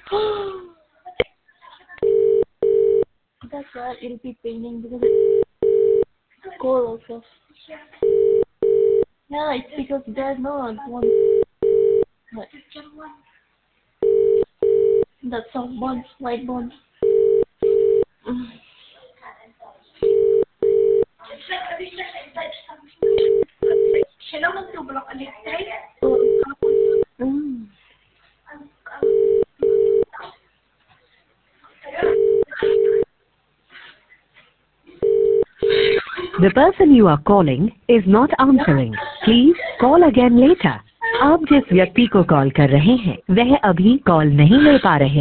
That's why it'll be paining because it's cold also. Yeah, it's because there's no one. But that's soft bones, white bones. The person you are calling is not answering. Please call again later. आप जिस व्यक्ति को call कर रहे हैं वह अभी call नहीं ले पा रहे